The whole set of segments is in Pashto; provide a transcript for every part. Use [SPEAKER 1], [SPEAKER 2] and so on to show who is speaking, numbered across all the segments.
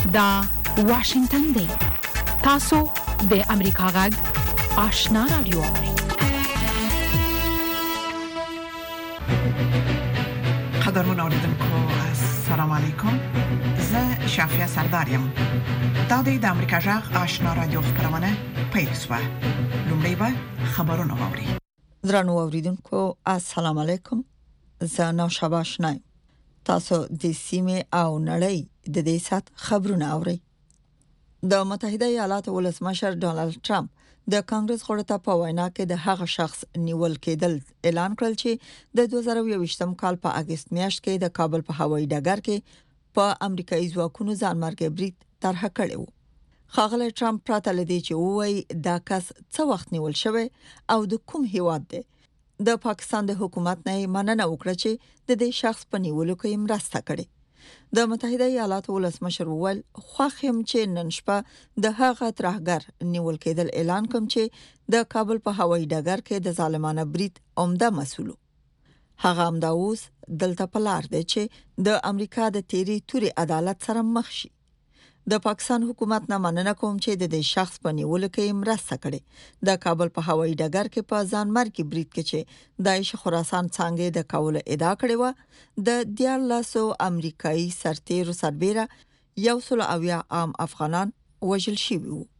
[SPEAKER 1] دا واشنگتن دی. تاسو د امریکا غږ آشنا رادیو.
[SPEAKER 2] قدرمن اوریدونکو السلام علیکم. زه شافیا سردارم. دا د امریکا غږ آشنا رادیو خبرونه پیل شوه. لومړی به خبرونه واوري.
[SPEAKER 3] درنو اوریدونکو السلام علیکم. زه نو شاباش نایم. تاسو د سیمه او نړۍ د دې سات خبرونه اورئ. د متحده ایالاتو ولسمشر ډونالد ټرمپ د کانګرس غړو ته په وینا کې د هغه شخص نیول کېدل اعلان کړل چې د 2022م کال په اگست میاشت کې د کابل په هوایي ډګر کې په امریکایي ځواکونو ځانمرګي برید طرح کړی و. ښاغلی ټرمپ پراته لدی چې وایي دا کس څه وخت نیول شوی او د کوم هیواد دی. د پاکستان د حکومت نه مننه وکړه چې د دې شخص په نیولو کې مرسته کړې. د متحده ایالاتو ولسمشر وویل خوښم چې نن شپه د هغه ترهګر نیول کېدل اعلان کوم چې د کابل په هوایي ډګر کې د ظالمانه برید عمده مسؤل. هغه همدا اوس دلته په لار دی چې د امریکا د تیری توري عدالت سره مخ شي. د پاکستان حکومت نه مننه کوم چې د دې شخص په نیولو کې مرسته کړې. د کابل په هوایي ډګر کې په ځانمرګي برید کې چې داعش خراسان څنګه د کول ادعا کړې و د 1400 امریکایي سرتیرو سربېره 100 عام افغانان وژل شوي وو.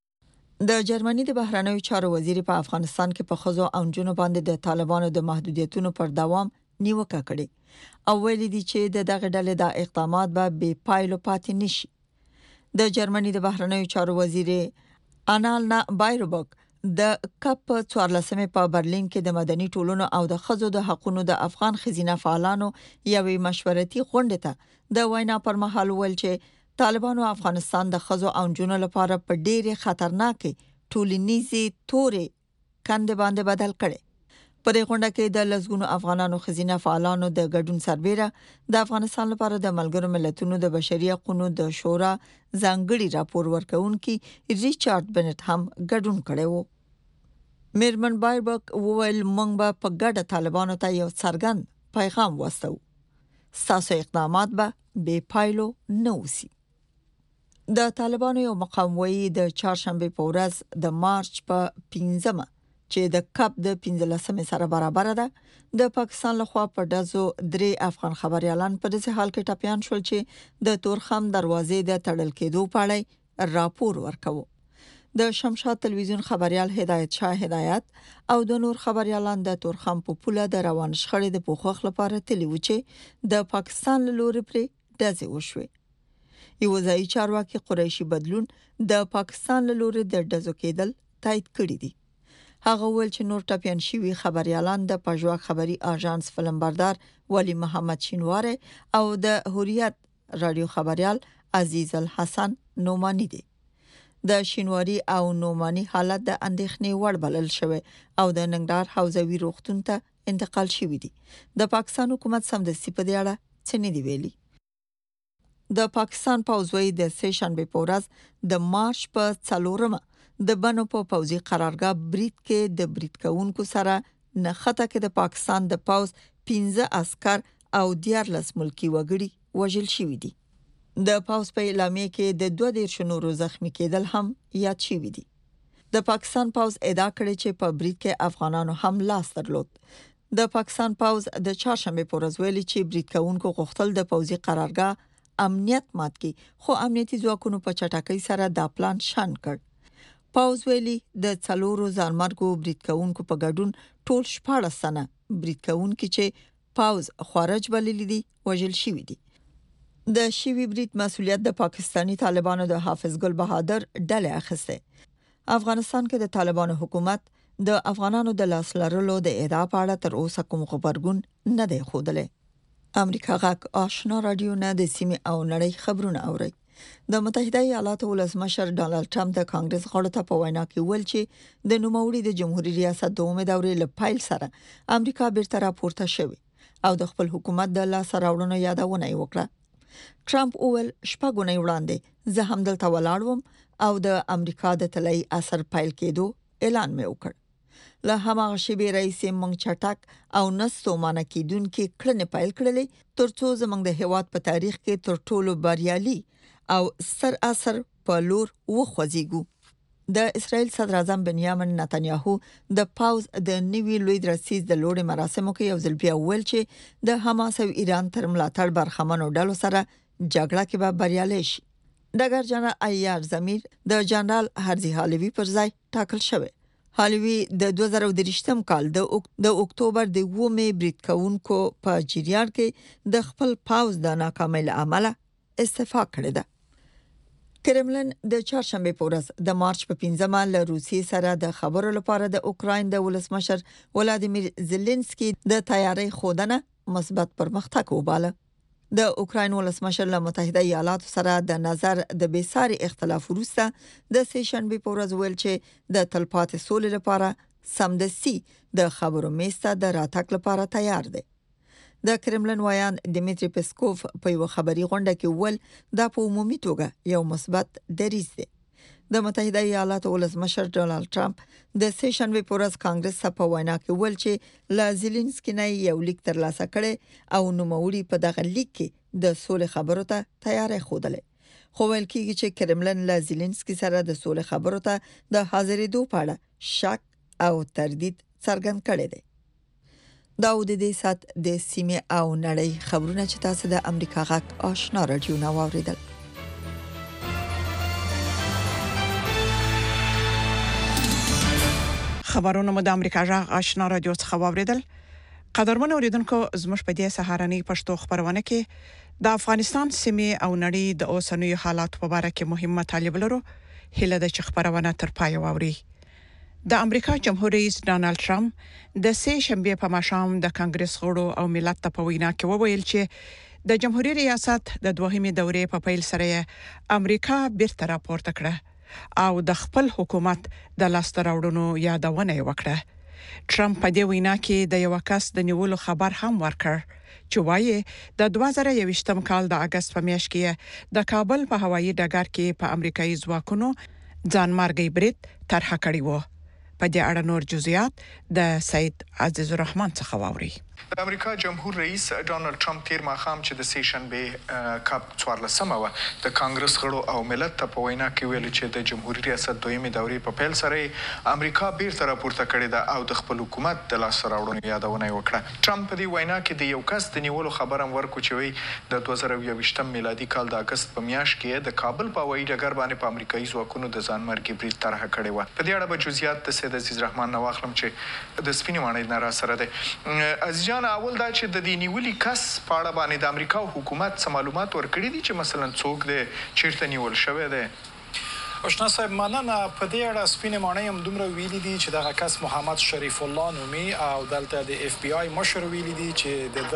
[SPEAKER 3] د جرمني د بهرنیو چارو وزیر په افغانستان کې په خزو او جنونو باندې د طالبانو د محدودیتونو پر دوام نیوکه کړې او ویل دي چې دغه ډلې د اقدامات به بې پایلو پاتې نشي. د جرمني د بهرنیو چارو وزیر آنالنا بایربوک د کپ 14 په برلین کې د مدني ټولنو او د خزو د حقوقو د افغان خزینه فعالانو یوې مشورتي غونډه ته د وینا پر مهال ویل چې طالبانو افغانستان د خزو او جنونو لپاره په ډېره خطرناکه ټولنیزي تورې کند باندې بدل کړي. په دې غونډه کې د لزګونو افغانانو خزینه فعالانو د ګډون سربېره د افغانستان لپاره د ملګرو ملتونو د بشري حقوقو د شورا ځانګړي راپور ورکونکي ریچارډ بنټ هم ګډون کړی وو. میرمن بایربک وویل موږ به په ګډه طالبانو ته یو څرګند پیغام واستو. ساسو اقدامات به بې پایلو نه وسی. د طالبانو یو مقاموي د چهارشنبه په ورځ د مارچ په 15 چې د کپ د 15 سره برابر ده د پاکستان لخوا په دزو 3 افغان خبريالان په داسې حال کې ټاپیان شول چې د تورخم دروازې د تړل کېدو په اړه راپور ورکاوه. د شمشاد تلویزیون خبريال هدایت شاه هدایت او د نور خبريالان د تورخم په پوله د روان شخړې د پوښښ لپاره تلی و چې د پاکستان لوري پر دزې وشوي. یو ځای چارواکي قریشي بدلون د پاکستان لوري د دزو کېدل تایید کړی دی. هغه ول چې نور ټاپیان شوی خبريالان د پژواک خبري اژانس فلمبردار ولی محمد شینواره او د هوریت رادیو خبريال عزیز الحسن نومانی دي. د شینواری او نومانی حالت د اندېښنې وړ بلل شوی او د ننګرهار حوزوي روغتون ته انتقال شوی دي. د پاکستان حکومت سمدستي په دې اړه څه نه دی ویلي. د پاکستان پوځوي د سه شنبه په ورځ د مارچ په 4 د بنو په پوځي قرارګاه برید کې د برید کوونکو سره نخته کې د پاکستان د پوځ 15 عسكر او 14 ملکی وګړي وژل شوي دي. د پوځ په اعلامیه کې د 22 نورو زخمی کېدل هم یاد شوي دي. د پاکستان پوځ ادعا کړې چې په برید کې افغانانو هم لاس درلود. د پاکستان پوځ د چهارشنبه په ورځ ویلي چې برید کوونکو غوښتل د پوځي قرارګاه امنیت مات کړي خو امنیتي ځواکونو په چټکۍ سره دا پلان شان کړ. پوځ ویلي د څلورو ځانمرګو برید کوونکو په ګډون ټول 14 سنه برید کوونکي چې پوځ خارج بللی دي وژل شوي دي. د شوی برید مسؤلیت د پاکستانی طالبانو د حافظ ګل بهادر ډلې اخیسته. افغانستان کې د طالبانو حکومت د افغانانو د لاس لرلو د ادعا په اړه تر اوسه کوم خبرګون نه دی خوده. امریکا غاک آشنا رادیو نه د سیمه او نړۍ خبرونه اوري. د متحده ایالاتو ولسمشر ډونالد ټرمپ د کانګرس غړو ته په وینا کې ویل چې د نوموړي د جمهوریت ریاست دومره دورې له پایل سره امریکا بیرته راپورته شوی او د خپل حکومت د لاس راوړنو یادونه وکړه. ټرمپ اول شپږونه وړاندې زه هم دلته ولاړم او د امریکا د طلای اثر پایل کېدو اعلان مې وکړ. له هماغه شیبې رئیس مونږ چټک او نستو مانه کېدونکې کړنې پایل کړلې ترڅو زمونږ د هیواد په تاریخ کې تر ټولو بریالي او سر اثر په لور وخوځيږو. د اسرائیل صدر اعظم بنیامین نتنیاهو د پاوز د نیوی لوی درسیز د لوړ مراسمو کې یو ځل بیا ویل چې د حماس او ایران تر ملاتړ برخمنو ډلو سره جګړه کې به بریالي شي. ډګر جنرال ایار زمیر د جنرال هرزي حالوی پر ځای ټاکل شوی. حالوی د 2023م کال د اکتوبر د 2 بریټ کاونکو په جریان کې د خپل پاوز د ناکامۍ له امله استعفا کړې ده. کرملن د چهارشنبه په ورځ د مارچ په 15مه له روسیې سره د خبرو لپاره د اوکراین د ولسمشر ولادیمیر زيلنسکي د تیاری خودنه مثبت پرمختګ وباله. د اوکراین ولسمشر له متحده ایالاتو سره د نظر د بیساري اختلاف وروسته د سهشنبه په ورځ ویل چې د تلپاتې سولې لپاره سمدستي د خبرو میسته د راتګ لپاره تیار دی. د کرملن وایان دیمیتری پسکوف په یو خبري غونډه کې ول د په عمومي توګه یو مثبت دریځ دی. د متحده ایالاتو ولسمشر ډونالد ټرمپ د سهشنبه په ورځ کانګرس ته په وینا کې ول چې لا زيلنسکي نه یو لیک ترلاسه کړي او نوموړي په دغه لیک کې د سولې خبرو ته تیاری خوده. خو ویل کېږي چې کرملن لا زيلنسکي سره د سولې خبرو ته د حاضرېدو په اړه شک او تردید څرګند کړي دي. دا د دې سات د سیمه او نړۍ خبرونه چې تاسو د امریکا غږ آشنا رادیو نو اوریدل.
[SPEAKER 2] خبرونه مو د امریکا غږ آشنا رادیو څخه اوریدل. قدرمن اوریدونکو زموږ په دې سهارنۍ پښتو خبرونه کې د افغانستان سیمه او نړۍ د اوسنوي حالات په اړه کې مهمه مطالب لرو. هله د خبرونه تر پای ووري. د امریکا جمهور رئیس ډانلډ ټرمپ د سهشنبه په ماښام د کانګرس غړو او ملت ته په وینا کې وویل چې د جمهوریت ریاست د دوهمې دورې په پیل سره امریکا بیرته راپورته کړه او د خپل حکومت د لاسته راوړنو یادونه وکړه. ټرمپ په دې وینا کې د یو کس د نیولو خبر هم ورکړ چې وايي د 2021م کال د اگست په میاشت کې د کابل په هوایي ډګر کې په امریکایي ځواکونو ځانمرګي برید طرح کړی و. په دې اړه نور جزئیات د سید عزیز الرحمن څخه واوري.
[SPEAKER 4] د امریکا جمهور رئیس ډانلډ ټرمپ تیر ماښام چې د سهشنبه کاپ 14مه و د کانګرس غړو او ملت ته په وینا کې ویل چې د جمهوریت ریاست دویمه دورې په پیل سره امریکا بیرته راپورته کړې ده او د خپل حکومت د لاسته راوړنو یادونه وکړه. ټرمپ په دې وینا کې د یو کس د نیولو خبرم ورکو چې وی د 2021م میلادي کال د اگست په میاشت کې د کابل په هوایي ډګر باندې په امریکایي ځواکونو د ځانمرګي برید طرح کړی و. په دې اړه به جزئیات د سید عزیز الرحمن نو واخلم چې د سپینې ماڼۍ نه را سره ده. عزیزان اول دا چې د دې نیولي کس په اړه باندې د امریکا حکومت څه معلومات ورکړي دي چې مثلا څوک دی چیرته نیول شوی دی؟
[SPEAKER 5] آشنا صاحب مننه. په دې اړه سپینې ماڼۍ هم دومره ویلي دي چې دغه کس محمد شریف الله نومي او دلته د اف بی آی مشر ویلي دي چې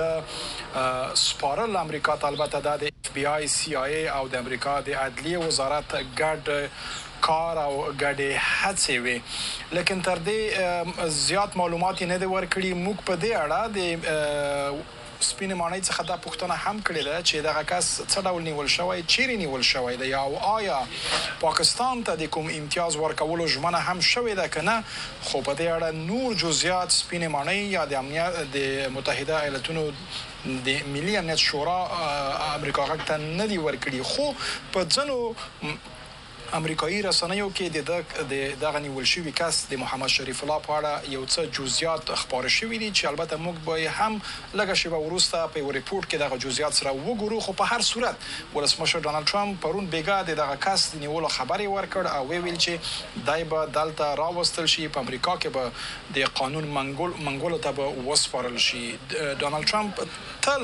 [SPEAKER 5] د سپارل امریکا البته د اف بی آی سی آی ای او د امریکا د عدلیه وزارت ګډ کار او ګډه هڅې وي، لیکن تر دې زیات معلومات نه دي ورکړي. موږ په دې اړه د سپینې ماڼۍ څخه دا پوښتنه هم کړې ده چې دغه کس څه ډول نیول شوی، چیرې نیول شوی دی او آیا پاکستان ته د کوم امتیاز ورکولو ژمنه هم شوې ده که نه. خو په دې اړه نور جزئیات سپینې ماڼۍ یا د امنیت د متحده ایالاتونو د ملي امنیت شورا امریکا غږ ته نه دي ورکړي. خو په ځینو امریکایي رسنیو کې د دغه نیول شوی کس د محمد شریف الله په اړه یو څه جزئیات خبر شوي دي چې البته موږ به هم لږه شیبه وروسته په یو ریپورت کې دغه جزئیات سره وګورو. خو په هر صورت ولسمشر ډانلډ ټرمپ پرون بیګا دغه کس د نیولو خبري ورکړ او ویل چې دای به دلته راوستل شي، په امریکا کې به د قانون منګولو ته به وسپارل شي. ډانلډ ټرمپ تل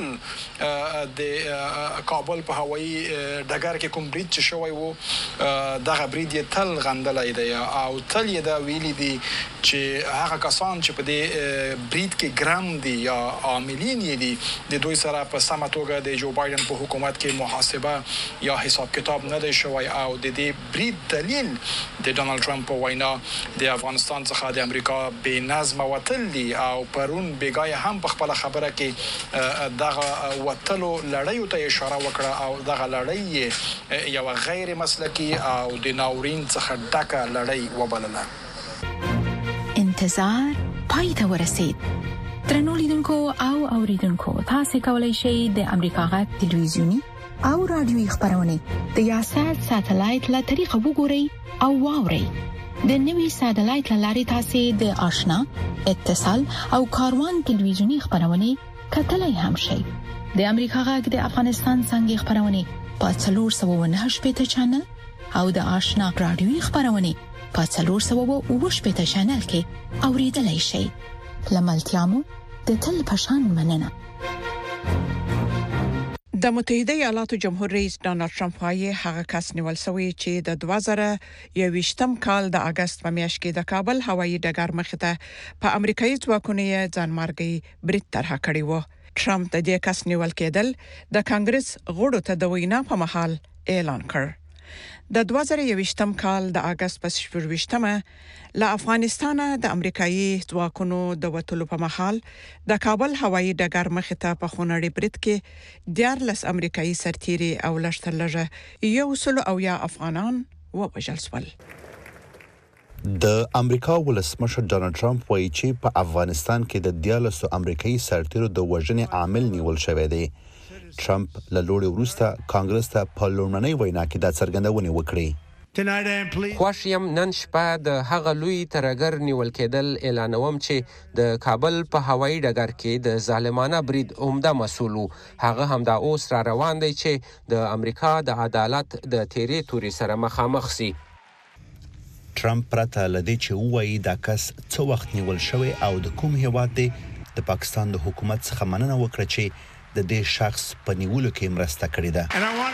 [SPEAKER 5] د کابل په هوایي ډګر کې کوم برید چې شوی وو دغه برید یې تل غندلای دی او تل یې دا ویلي دي چې هغه کسان چې په دې برید کې ګرام دي یا عاملین یې دي د دوی سره په سمه توګه د جو بایدن په حکومت کې محاسبه یا حساب کتاب نه دی شوی او د دې برید دلیل د ډانلډ ټرمپ په وینا د افغانستان څخه د امریکا بې نظمه وتل دي او پرون بیګای هم په خپل خبره کې دغه وتلو لړۍ ته اشاره وکړه او دغه لړۍ یو غیر مسلکی او د ناورین څخه ډکه لړۍ وبلله.
[SPEAKER 1] انتظار پای ته ورسید. درنو لیدونکو او اوریدونکو، تاسو کولی شئ د امریکا غږ ټلویزیونی، او رادیوي خبرونه د یاشر ساتلایت له طریقو وګورئ او واورئ. د نوي ساتلایت لارې تاسو د آشنا اتصال او کاروان ټلویزیونی خبرونه کتلای هم شئ. د امریکا غږ د افغانستان څنګه خبرونه په 498 چینل او د آشنا رادیوي خبرونه په 498 چینل کې اوریدلای شئ. لملتيامو د تل پشان مننه.
[SPEAKER 2] د متحده ایالاتو جمهور رئیس ډانلډ ټرمپ وايي هغه کس نیول شوی چې د 2021م کال د اگست په میاشت کې د کابل هوایي ډګر مخې ته په امریکایي ځواکونو یې ځانمارګي برید طرح کړی و. ټرمپ د دې کس نیول کېدل د کانګرس غړو ته د وینا په محل اعلان کړ. د 2021م کال د اگست په 28مه له افغانستانه د امریکایي ځواکونو د وټلو په محل د کابل هوایي ډګر مخې ته په خونړی برید کې 14 امریکایي سرتیري او لشترلږه 100 افغانان ووژل شول.
[SPEAKER 6] د امریکا ولسمشر ډونالد ټرمپ وایي چې په افغانستان کې د 14 امریکایي سرتیرو د وژنې عامل نیول شوی دی. ټرمپ له لوړې وروسته کانګرس ته په لومړنۍ وینا کې د څرګندونې وکړې.
[SPEAKER 7] خوښیم نن شپه د هغه لوی ترګر نیول کېدل اعلانوم چې د کابل په هوایي ډګر کې د ظالمانه برید عمده مسؤل هغه هم دا اوس را روان دی چې د امریکا د عدالت د تیرې توري سره مخامخ سي.
[SPEAKER 6] ټرمپ پرته لدی چې وایي دا کس څو وخت نیول شوی او د کوم هیواد دی د پاکستان د حکومت څخه مننه وکړه چې د دې شخص په نیولو کې مرسته کړې ده.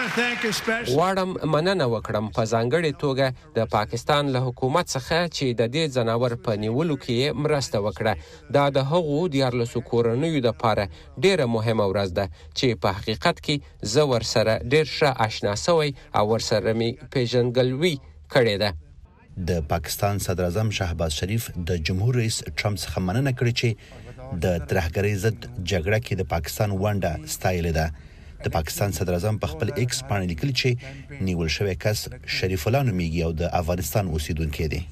[SPEAKER 7] غواړم مننه وکړم په ځانګړې توګه د پاکستان له حکومت څخه چې د دې ځناور په نیولو کې مرسته وکړه. دا د هغو 14 کورنیو لپاره ډیره مهمه ورځ ده چې په حقیقت کې زه ورسره ډیر ښه آشنا شوی او ورسره می پیژنګلوي کړې ده.
[SPEAKER 6] د پاکستان صدر اعظم شهباز شریف د جمهور رئیس ټرمپ څخه مننه کړې چې د ترهګرۍ ضد جګړه کې د پاکستان ونډه ستایلې ده. د پاکستان صدر اعظم په خپل ایکس باندې لیکلي چې نیول شوی کس شریف الله نومیږي او د افغانستان اوسیدونکی دی.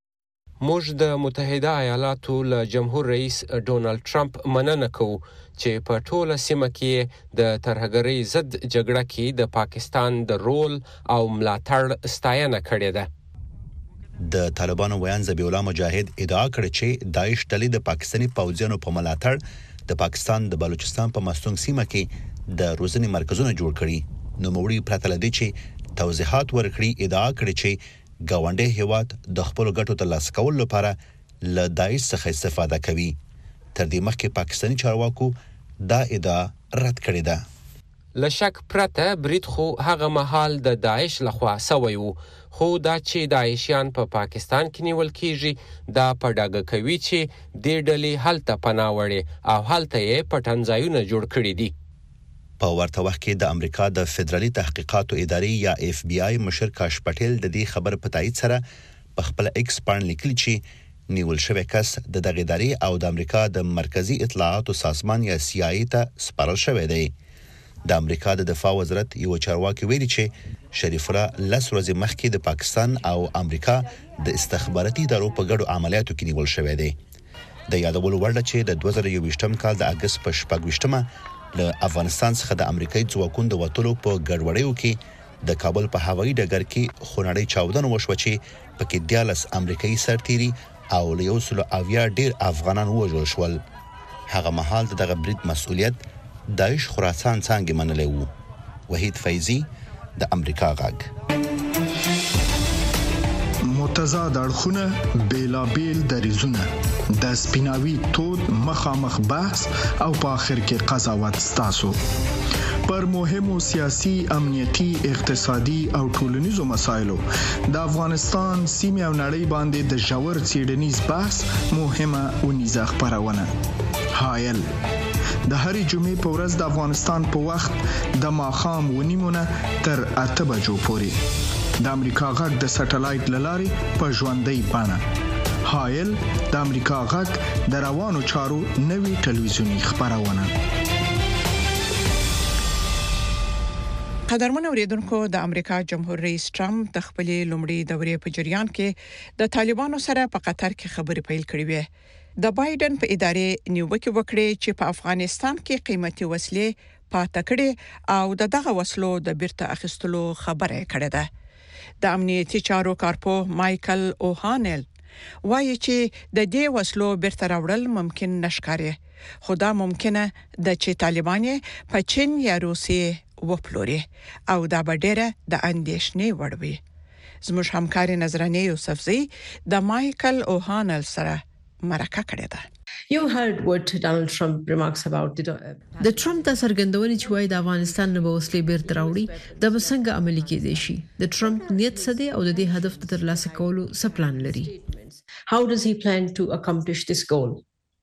[SPEAKER 7] موږ د متحده ایالاتو له جمهور رئیس ډونالد ټرمپ مننه کوو چې په ټوله سیمه کې د ترهګرۍ ضد جګړه کې د پاکستان د رول او ملاتړ ستاینه کړې ده.
[SPEAKER 6] د طالبانو ویان ذبیح الله مجاهد ادعا کړې چې داعش ډلې د پاکستاني پوځیانو په ملاتړ د پاکستان د بلوچستان په مستونګ سیمه کې د روزنې مرکزونه جوړ کړي. نو موري پرته لدی چې توضیحات ورکړي ادعا کړې چې گاونډي هیواد د خپل ګټو ترلاسه کولو لپاره له داعش څخه استفاده کوي. تر دې مخکې پاکستاني چارواکو دا ادعا رد کړې ده.
[SPEAKER 7] لشک پرته برید خو هغه مهال د داعش لخوا سوی وو، خو دا چې داعشیان په پاکستان کې نیول کیږي دا په ډاګه کوي چې دې ډلې هلته پناه وړي او هلته یې پټنځایونه جوړ کړي دي.
[SPEAKER 6] په ورته وخت کې د امریکا د فدرالي تحقیقاتو ادارې یا اف بی آی مشر کاش پټیل د دې خبر په تایید سره په خپل ایکس باندې لیکلي چې نیول شوی کس د دغه ادارې او د امریکا د مرکزی اطلاعاتو سازمان یا سی آی ای ته سپارل شوی دی. د امریکا د دفاع وزارت یو چارواکي ویلي چې شریف الله لس ورځې مخکې د پاکستان او امریکا د استخباراتي ادارو په ګډو عملیاتو کې نیول شوی دی. د یادولو وړ ده چې د 2021م کال د اگست په 28مه له افغانستان څخه د امریکایي ځواکونو د وټلو په ګډوډیو کې د کابل په هوایي ډګر کې خونړی چاودنه وشوه چې پکې 14 امریکایي سرتیري او له 100 ډیر افغانان وژل شول. هغه مهال دغه برید مسؤلیت داعش خراسان څنګه منلې وو. وحید فیضی د امریکا غږ.
[SPEAKER 8] متضاد اړخونه بیلابیل دریزونه د سپیناوي تود مخامخ بحث او په اخر کې قضاوت ستاسو پر مهمو سیاسي، امنیتي، اقتصادي او ټولنیزو مسایلو د افغانستان سیمه او نړۍ باندې د ژور څېړنیز بحث مهمه ونیزه خبرونه. هایل د هرې جمعې په ورځ د افغانستان په وخت د ماښام 9:30 تر 8 بجو پورې د امریکا غږ د سټلایټ لارې په ژوندۍ بڼه. هایل د امریکا غږ د روانو چارو نوي ټلویزیونی خبرونه.
[SPEAKER 2] قدرمن اوریدونکو، د امریکا جمهور رئیس ټرمپ د خپلې لومړۍ دورې په جریان کې د طالبانو سره په قطر کې خبرې پیل کړې وې. د بایدن په ادارې نیوکه وکړې چې په افغانستان کې قیمتي وسلې پاتې کړي او دغه وسلو د بیرته اخیستلو خبره کړې ده. د امنیتي چارو کارپو مايكل اوهانل وایي چې د دې وسلو بیرته راوړل ممکن نشکاري، خو دا ممکنه د چې طالبان په چین یا روسیې وپلوري او دا به ډېره د اندېښنې وړ وي. زموږ همکاري نظرانه یوسفزی د مايكل اوهانل سره مرکه کړې ده.
[SPEAKER 9] You heard what Donald Trump remarks about
[SPEAKER 10] the Trump د سرګندونې چې وایي د افغانستان نه به وسلې بیرته راوړي د بسنګ عملی کېدې شي. د ټرمپ نیت څه دی او د دې هدف ته ترلاسه کولو څه پلان لري؟
[SPEAKER 9] How does he plan to accomplish this goal?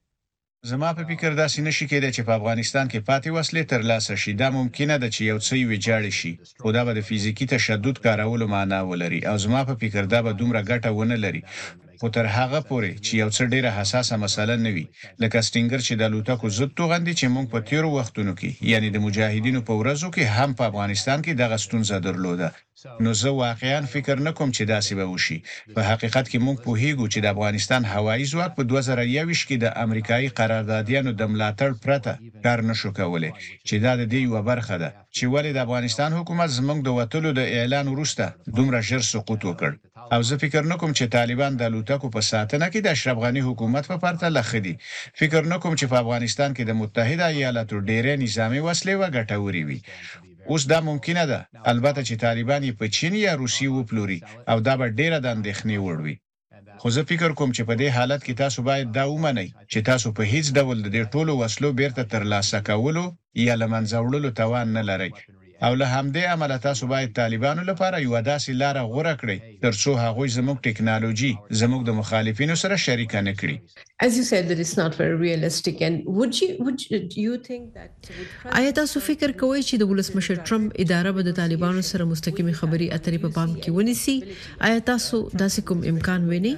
[SPEAKER 11] زما په فکر دا سینه شي کېده چې په افغانستان کې پاتې وسلې ترلاسه شي. دا ممکنه ده چې یو څه ویجاړ شي، خو دا به د فزیکی تشدد کارولو معنا ولري او زما په فکر دا به دومره ګټه ونه لري. خو تر هغه پورې چې یو څه ډیره حساسه مسله نه وي، لکه سټینګر چې د لوټکو ضد توغندي چې موږ په تیرو وختونو کې یعنی د مجاهدینو په ورځو کې هم په افغانستان کې دغه ستونزه درلوده. نو زه واقعا فکر نه کوم چې داسې به وشي. په حقیقت کې موږ پوهیږو چې د افغانستان هوایي ځواک په 2021 کې د امریکایي قراردادیانو د ملاتړ پرته کار نشو کولای، چې دا د دې یو برخه ده چې ولې د افغانستان حکومت زموږ د وټلو د اعلان وروسته دومره ژر سقوط وکړ. او زه فکر نه کوم چې طالبان د لوټکو په ساتنه کې د اشرف غنی حکومت په پرتله لخدي. فکر نه کوم چې په افغانستان کې د متحده ایالاتو ډېرې نظامی وسلې وګټوري وي. اوس دا ممکنه ده، البته چې طالبان په چین یا روسیې وپلوري او دا به ډېره د اندېښنې وړ وي. خو زه فکر کوم چې په دې حالت کې تاسو باید دا ومنئ چې تاسو په هیڅ ډول د دې ټولو وسلو بیرته ترلاسه کولو یا لمنځه وړلو توان نه لرئ. او له همدې عمله تاسو باید طالبانو لپاره یو داسې لار غوره کړئ ترڅو هغوی زموږ ټکنالوژي زموږ د مخالفینو سره شریک نه کړي.
[SPEAKER 9] As you said, that it's not very realistic. And would you think that
[SPEAKER 10] آیا تاسو فکر کوئ چې د ولسمشر ټرمپ اداره به د طالبانو سره مستقیمي خبري اترې په پام کې ونیسي؟ آیا تاسو داسې کوم امکان وینئ؟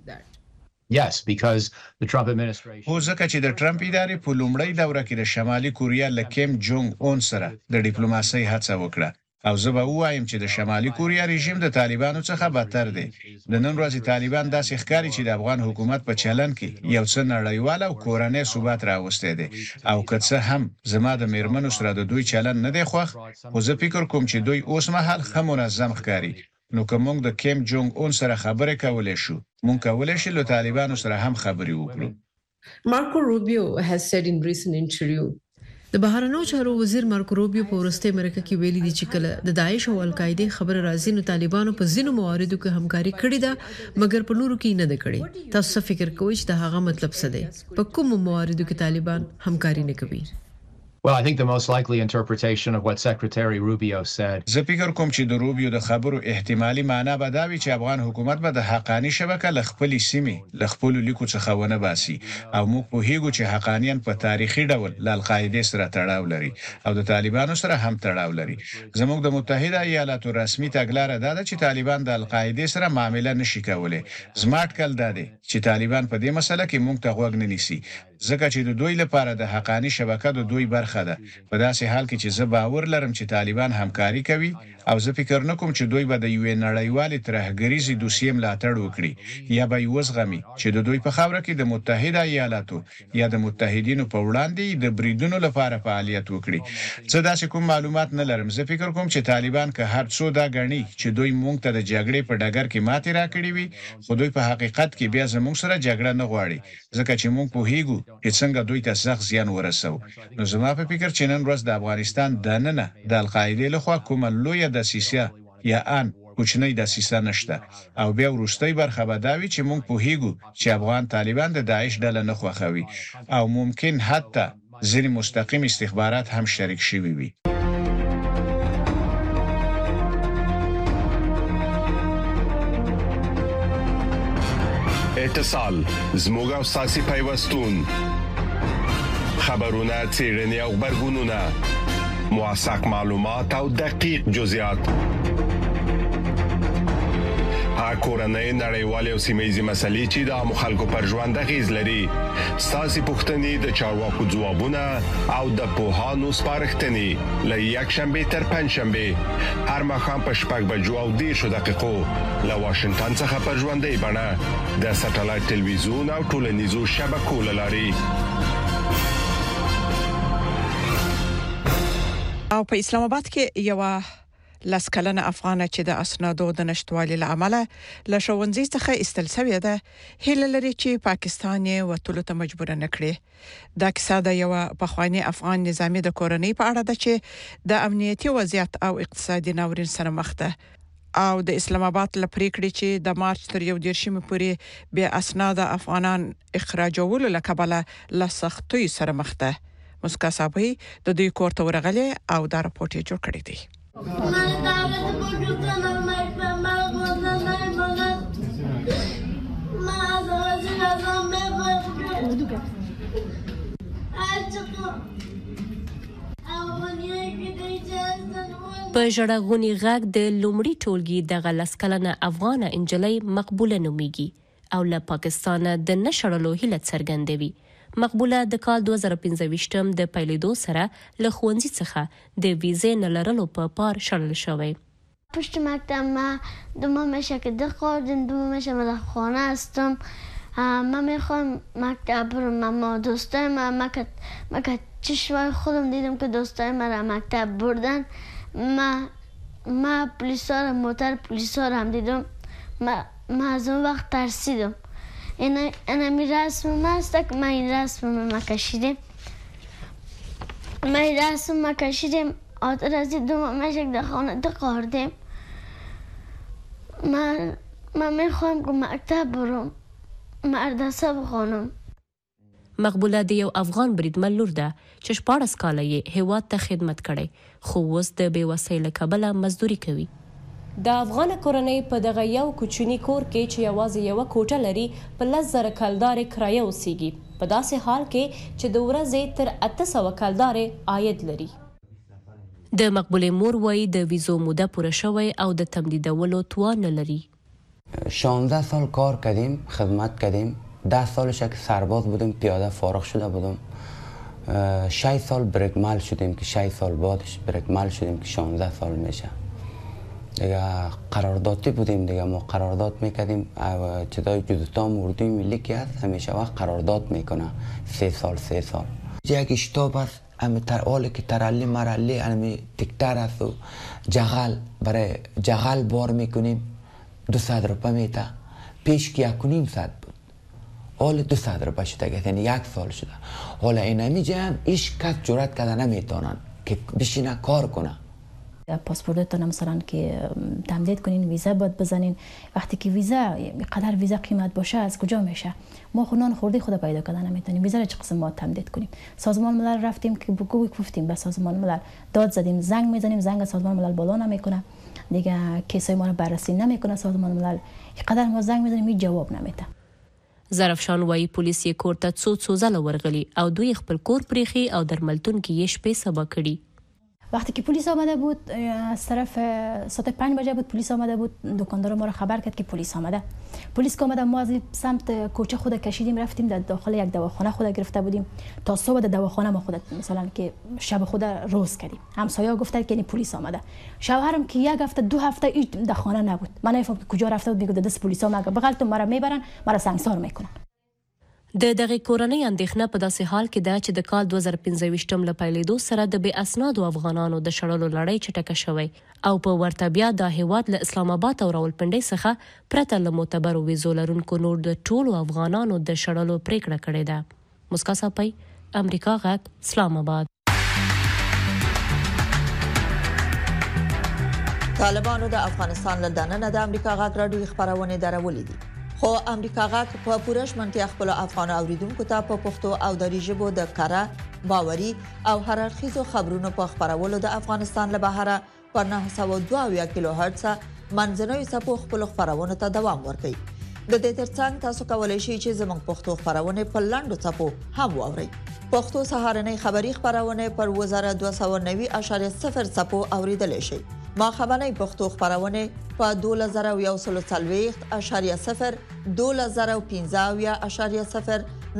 [SPEAKER 12] Yes, because the Trump administration
[SPEAKER 11] هو ځکه چې د ټرمپ ادارې په لومړۍ دوره کې د شمالي کوریا له کیم جونګ اون سره د ډیپلوماسۍ هڅه وکړه. او زه به وایم چې د شمالي کوریا رژیم د طالبانو څخه بدتر دی. د نن ورځې طالبان داسې ښکاري چې د افغان حکومت په چلن کې یو څه نړیوال او کورنۍ ثبات راوستي دي. او که څه هم زما د میرمنو سره د دوی چلن نه دی خوښ، خو زه فکر کوم چې دوی اوس مهال ښه منظم ښکاري. نو که موږ د کیم جونګ اون سره خبرې کولای شو، موږ کولای شو له طالبانو سره هم خبرې وکړو.
[SPEAKER 9] Marco Rubio has said in recent interview
[SPEAKER 10] د بهرنیو چارو وزیر مارکو روبیو په ورسته امریکا کې ویلي دي چې کله د داعش او القاعده خبر راځي نو طالبانو په ځینو مواردو کې همکاري کړې ده مګر په نورو کې نه ده کړې. تاسو فکر کوئ چې دا هغه مطلب څه دی؟ په کوم مواردو کې طالبان همکاري نه کوي؟
[SPEAKER 12] Well, I think the most likely interpretation of what Secretary Rubio said.
[SPEAKER 11] زه فکر کوم چې د روبیو د خبرو احتمالي معنی به دا وي چې افغان حکومت به د حقانی شبکه ل خپل سیمې ل خپل لیکو څخه ونه باسي او موږ په هیګو چې حقانیان په تاریخي ډول ل القاعده سره تړاو لري او د طالبانو سره هم تړاو لري. زموږ د متحده ایالاتو رسمي تګلاره دا ده چې طالبان د القاعده سره معامله نشي کولای. زماټ کل دا دی چې طالبان په دې مسله کې موږ ته غوږ نه نیسي ځکه چې د دوی لپاره د حقانی شبکه د دوی برخه ده. په داسې حال کې چې زه باور لرم چې طالبان همکاري کوي او زه فکر نه کوم چې دوی به د یو نړیوال ترهګریزي دوسیې ملاتړ وکړي یا به یو زغمي چې د دوی په خاوره کې د متحده ایالاتو یا د متحدینو په وړاندې د بریدونو لپاره فعالیت وکړي. زه داسې کوم معلومات نه لرم. زه فکر کوم چې طالبان که هر څو دا غني چې دوی مونږ ته د جګړې په ډګر کې ماتې راکړي وي، خو دوی په حقیقت کې بیا زموږ سره جګړه نه غواړي ځکه چې مونږ پوهیږو چې څنګه دوی ته سخت زیان ورسو. نو زما په فکر چې نن ورځ د افغانستان دننه د القاعده لخوا کومه لویه دسیسه یا ان کوچنی دسیسه نشته او بیا وروستۍ برخه به دا وي چې مونږ پوهیږو چې افغان طالبان د داعش ډله نه خوښوي او ممکن حتی ځینې مستقیم استخبارات هم شریک شوي وي.
[SPEAKER 13] اتصال زموږ او ساسي پیوستون خبرونه چیرنی او خبرګونونه موثق معلومات او دقیق جزئیات کورنۍ نړیوالې او سیمه‌یزې مسلې چې د خلکو پر ژوند اغیز لري ساسي پوښتنې د چارواکو ځوابونه او د پوهانو سپارښتنې له یک شنبه تر پنځ شنبه هر مخام په شپږ بجو او 10 دقیقو له واشنگټن څخه پر ژوندۍ بڼه د ساتلایت ټلویزیون او ټولنیزو شبکو لاري
[SPEAKER 2] او په اسلام آباد کې یو لسکلنه افغانه چې د اسنادو د نشټوالي لامل له شوونځي څخه استلسوي ده هله لري چې پاکستان یې وټولو ته مجبور نه کړي دا کیسه د یو پخوانی افغان نظامی د کورنۍ په اړه ده چې د امنیتي وضعیت او اقتصادي ناورین سره مخ ده او د اسلام آباد لپاره چې د مارچ تر 11 پورې به اسناد افغانان اخراجولو لکبله لسختوي سره مخ ده مسکا صاحبې د دوی کورته ورغلې او دا راپورټ یې جوړ کړی دی
[SPEAKER 14] په ژړغونی غږ د لومړي ټولګي د غلسکلنه افغانه انجلۍ مقبوله نوميږي او له پاکستان د نشړلو هیله څرګندوي مقبوله د کال 2015 د پیلېدو سره له ښوونځي څخه د ویزې نه لرلو په پار شړل شوی.
[SPEAKER 15] پشت مکتب ما دوم شکل خوردم دوم شمال خانه هستم. من میخوام مکتب برم اما دوستای من چشمای خودم دیدم که دوستای من را مکتب بردن. ما پلیسا موتر پلیسا هم دیدم. ما از اون وقت ترسیدم. این رسم است که ما این رسم ما کشیدیم. ما این رسم ما کشیدیم آتر از دوم مشک در خانه قاردیم. من میخوام که مکتب برم مدرسه بخونم.
[SPEAKER 14] مقبوله د یو افغان بریدمن لور ده چې 14 کاله یې هیواد ته خدمت کړی خو اوس د بې وسۍ له کبله مزدوري کوي. د افغان کورنۍ په دغه یو کوچني کور کې چې یوازې یو کوټه لري په 10,000 کلدارې کرایه اوسېږي په داسې حال کې چې د ورځې تر 800 کلدارې عاید لري. د مقبولې مور وایي د ویزو موده پوره شوی او د تمدیدولو توان نه لري.
[SPEAKER 16] 16 سال کار کردیم خدمت کردیم 10 سالش که سرباز بودیم پیاده فارغ شده بودم 6 سال برگمال شدیم که 6 سال بعدش برگمال شدیم که 16 سال میشه دیگه قراردادی بودیم دیگه ما قرارداد میکردیم چیزای جزستان اردوی ملی که هست همیشه وقت قرارداد میکنه 3 سال یک اشتاب است امی حالی که ترالی مرالی امی تکتر است و جغل برای جغل بار میکنیم 200 روپه میته پیش که 1.5 ساعت بود حال 200 روپه شده یعنی 1 سال شده حالا این همیجه هم ایش کس جرات کرده نمیتونن که بشینه کار کنه.
[SPEAKER 17] پاسپورتتون مثلا که تمدید کنین ویزا باید بزنین وقتی که ویزا قدر ویزا قیمت باشه از کجا میشه ما خونان خوردی خود پیدا کردن نمیتونیم ویزا رو چه قسم ما تمدید کنیم سازمان ملل رفتیم که گفتیم به سازمان ملل داد زدیم زنگ میزنیم زنگ سازمان ملل بالا نمیکنه دیگه کیسای ما رو بررسی نمیکنه سازمان ملل قدر ما زنگ میزنیم هیچ جواب نمیده.
[SPEAKER 14] زرفشان وایي پولیس یې کور ته څو ځله ورغلي او دوی خپل کور پریخي او درملتون کې یې شپې سبا کړي.
[SPEAKER 17] وقتی که پلیس آمده بود از طرف ساعت 5 بجه بود پلیس آمده بود دکاندار ما رو خبر کرد که پلیس آمده پلیس که آمده ما از سمت کوچه خود کشیدیم رفتیم در داخل یک دواخانه خود گرفته بودیم تا صبح در دواخانه ما خود مثلا که شب خود روز کردیم همسایه گفتن که پلیس آمده شوهرم که یک هفته 2 هفته هیچ در خانه نبود من نمیفهمم کجا رفته بود میگه دست پلیسا ما بغلتون مرا میبرن مرا سنگسار میکنن.
[SPEAKER 14] د دغه کورنۍ اندېښنه په داسې حال کې ده چې د کال 2015 له پیلېدو سره د بې اسنادو افغانانو د شړلو لړۍ چټکه شوی او په ورته بیا د هیواد له اسلام آباد او راولپنډۍ څخه پرته له معتبرو ویزو لرونکو نور د ټولو افغانانو د شړلو پریکړه کړې ده. مسکا صاحب امریکا غږ اسلام آباد.
[SPEAKER 3] طالبانو د افغانستان له دننه د امریکا غږ راډیو خبرونه درولې دي خو امریکا غږ په پوره شمنتیا خپل افغان اوریدونکو ته په پښتو او دری ژبه د کاره باوري او هررخیزو خبرونو په خبرولو د افغانستان له بهره په 902 کیلو هرتز منځنوي څپو خپل خبرونه ته دوام ورکوي. د دې ترڅنګ تاسو کولای شئ چې زموږ پښتو خبرونه په لاندو څپو هم واورئ. پښتو سهارنۍ خبری خبرونه پر 1290.0 څپو اوریدل شي. ما خبرنۍ پښتو خبرونه په 2140.0 2015.0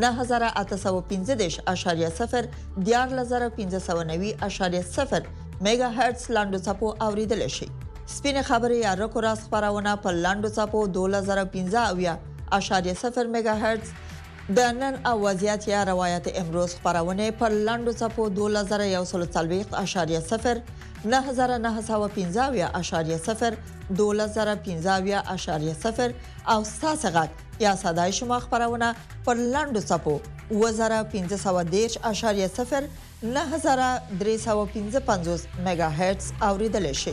[SPEAKER 3] 9815.0 میگا هرتز لاندو څپو اوریدل شي. سپینه خبري یا رکو راس خبرونه په لاندو څپو 2015.0 میگا هرتز د نن او وضعیت یا روایت امروز خبرونه پر لاندو صفو 2140.0 9915.0 2015.0 او ساسغت یا صداي شما خبرونه پر لاندو صفو 1510.0 9355 میگا هرتز اوریدل شي.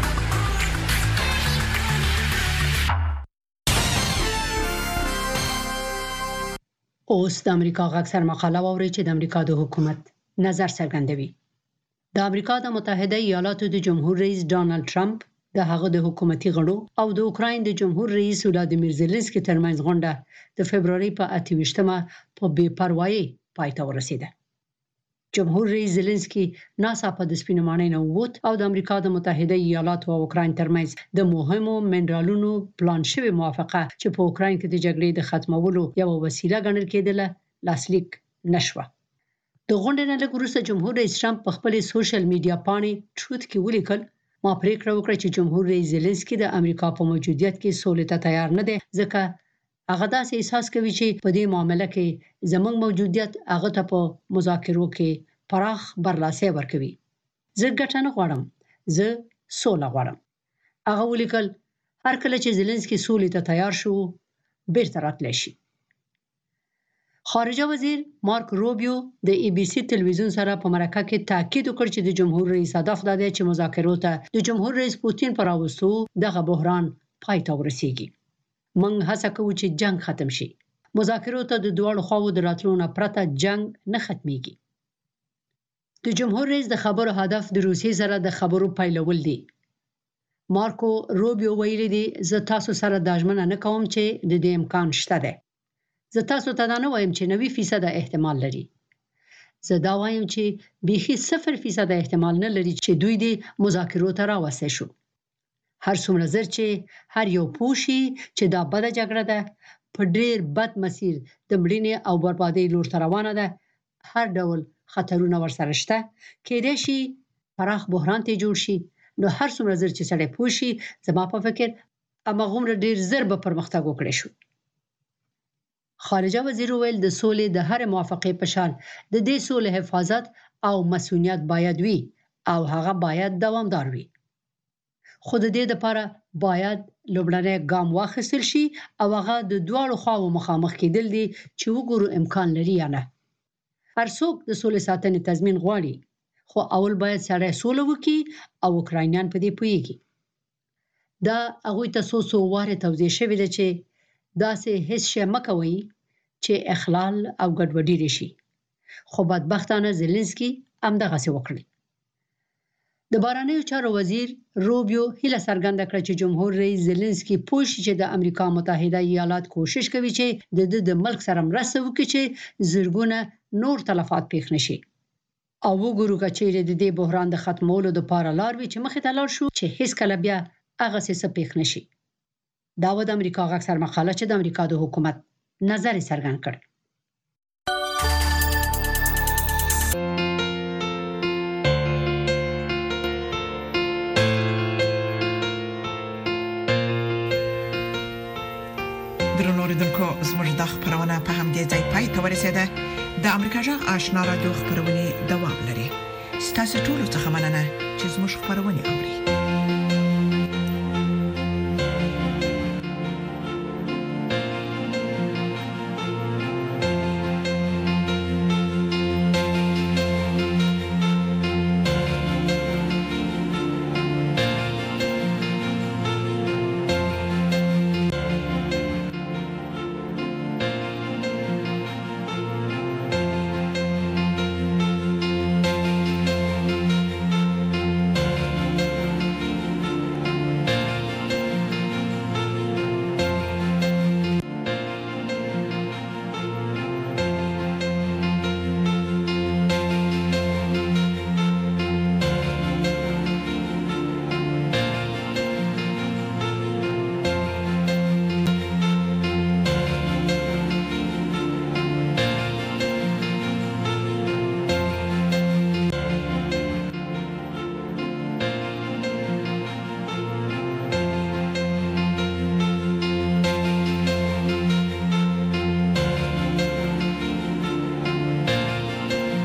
[SPEAKER 18] اوس د امریکا غږ سره مقاله واوري چې د امریکا د حکومت نظر څرګندوي. د امریکا د متحده ایالاتو د جمهور رئیس ډانلډ ټرمپ د هغه د حکومتي غړو او د اوکراین د جمهور رئیس ولادیمیر زيلنسکي ترمنځ غونډه د فبرवरी په 28مه په بې پروايي پای ته ورسیده. جمهور رئیس زيلنسکي ناڅاپه د سپینمانۍ نه ووت او د امریکا د متحده ایالاتو او اوکراین ترمنځ د مهمو منرالونو پلان شوی موافقه چې په اوکراین کې د جګړې د ختمولو یو وسیله ګڼل کېدله لاسلیک نشوه. د غونډې نه لږ وروسته جمهور رئیس ټرمپ په خپل سوشل میډیا باندې ټروت کې ولیکل ما پریکړه وکړه چې جمهور رئیس زيلنسکي د امریکا په موجودیت کې سولې ته تیار نه دی ځکه هغه داسې احساس کوي چې په دې معاملې کې زموږ موجودیت هغه ته په مذاکرو کې پراخ برلاسي ورکوي. زه ګټه نه غواړم، زه سوله غواړم. هغه ولیکل هر کله چې زيلنسکي سولې ته تیار شو بیرته راتلی شي. خارجه وزیر مارک روبیو د ای بی سی تلویزیون سره په مرکه کې تاکید وکړ چې د جمهور رئیس هدف دا دی چې مذاکرو ته د جمهور رئیس پوتین پر راوستو دغه بحران پای ته ورسیږي. موږ هڅه کوو چې جنگ ختم شي. مذاکرو ته د دوه خواو د راتلو نه پرته جنگ نه ختميږي. د جمهور رئیس د خبرو هدف د روسیې سره د خبرو پیلول دي. مارکو روبیو ویلي دی زه تاسو سره د ژمنه نه کوم چې د دې امکان شته دی. زه تاسو ته نه وایم چې 90% احتمال لري. زه دا وایم چې بيخي 0% احتمال نه لري چې دوی د مذاکرو ته راوستي شو. هر څومره زر چې هر یو پوښي چې دا بده جګړه ده په ډېر بد مسیر د مړینې او بربادۍ لور ته روانه ده، هر ډول خطرونه ورسره شته، کېدای شي پراخ بحران ته جوړ شي. نو هر څومره زر چې سړی پوښي زما په فکر امغه ډېر زر به پرمختګ وکړي شو. خارجه وزیر ویل د سولې د هر موافقې په شان د دې سولې حفاظت او مسؤلیت باید وي او هغه باید دوامدار وي. خو د دې لپاره باید لومړنی ګام واخیستل شي او هغه د دواړو خواو مخامخ کېدل دي چې وګورو امکان لري یا نه. هر څوک د سولې ساتنې تضمین غواړي خو اول باید سړی سوله وکړي او اوکراینیان په دې پوهیږي. دا هغوی ته څو واره توضیح شوې ده چې داسې هیڅ شی مکوي چې اخلال او ګډوډي راشي. خو بدبختانه زيلنسکي همدغه څه وکړي. د بهرنیو چارو وزیر روبیو هیله څرګنده کړه چې جمهور رئیس زيلنسکي پوښي چې د امریکا متحده ایالات کوشش کوي چې د ملک سره مرسته وکړي چې زرګونه نور تلفات پیښ نشي. او وګورو چې د دې بحران د ختمولو لپاره لار وي چې مخې ته لاړ شو چې هیڅ کله بیا هغه څه پیښ نشي. دا د امریکا غږ سره مقاله چې د امریکا د حکومت نظر څرګند کړ.
[SPEAKER 2] درنو اوریدونکو زموږ د خبرونه په همدې ځای پای ته ورسیده. د امریکا جغ آشنا رادیو خبرونه دوام لري. ستاسو ټول څه مننه چې زموږ خبرونه اوري.